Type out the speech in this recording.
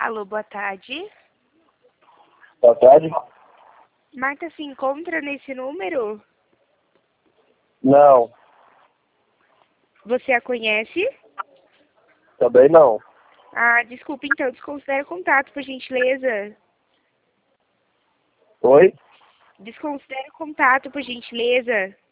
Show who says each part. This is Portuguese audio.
Speaker 1: Alô, boa tarde.
Speaker 2: Boa tarde.
Speaker 1: Marta se encontra nesse número?
Speaker 2: Não,
Speaker 1: Você a conhece?
Speaker 2: também não.
Speaker 1: Ah, desculpe, então, desconsidere o contato, por gentileza.
Speaker 2: Oi?
Speaker 1: Desconsidere o contato, por gentileza.